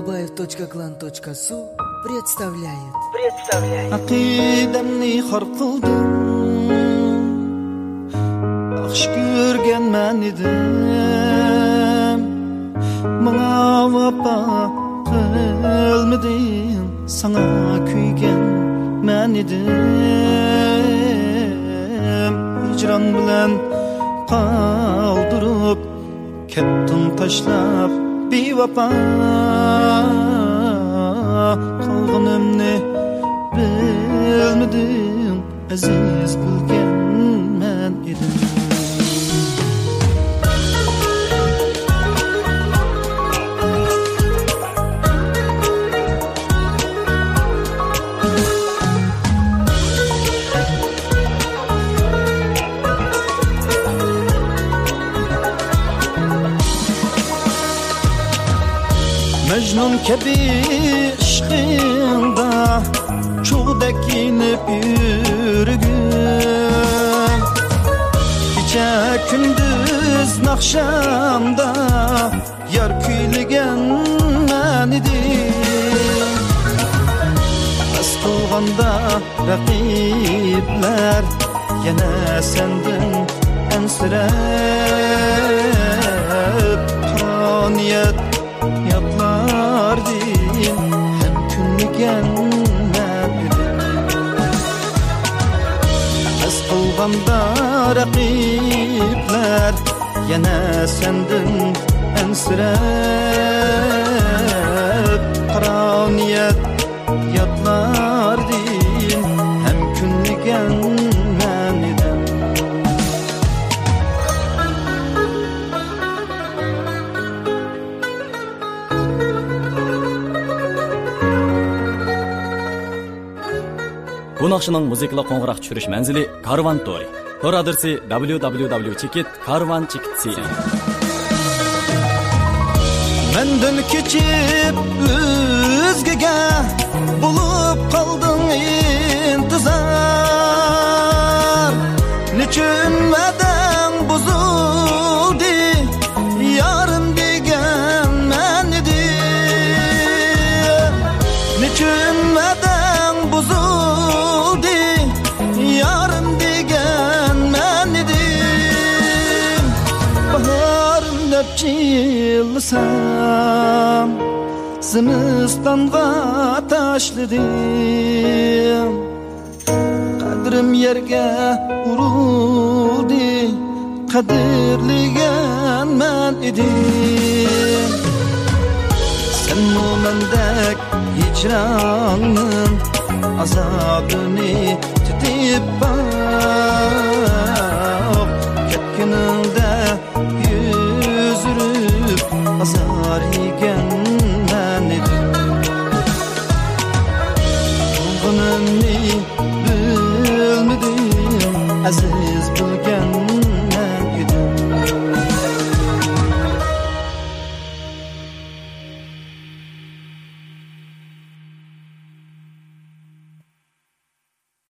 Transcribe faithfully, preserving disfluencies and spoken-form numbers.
Улыбаев точка клан точка су представляет. Представляет. Aqidamni xor qildim. Yaxshi ko'rganman edim. Menga vafo qilmading. Sana kuygan men edim. Hicran bilan qoldirib ketdim tashlab bevafo. Qalğanımni bilmedim, aziz bilgan men edim. Mecnun kebi aşkında çoğdak inip yürgün. Gece gündüz nakşamda yar kuyligen men idim. Bas kılganda rakipler yana sendin ensirep. Kaniyet yaplar din hem künlügen men edim. Az kılganda rakipler yana sendin ensirep. Qaraniyet yaplar din hem künlügen men edim. Bu naqshining muzikali qo'ng'iroq tushirish manzili Karvan Toy. Tor adresi w w w chekit karvan chekit c a. Menden keçip özgege bulup kaldın intizar. Niçin veden bozuldu yarın degen men idim. Niçin veden bozuldu yarın degen men idim. Baharım nepçilsem zimistanğa taşladım. Kadrim yerge uruldu, kadirligen men idim. Sen o mendek hicranın azabını tutip bak. Ketkininde yüzürüp azar yigen men idim. Qalğanımni bilmedim, aziz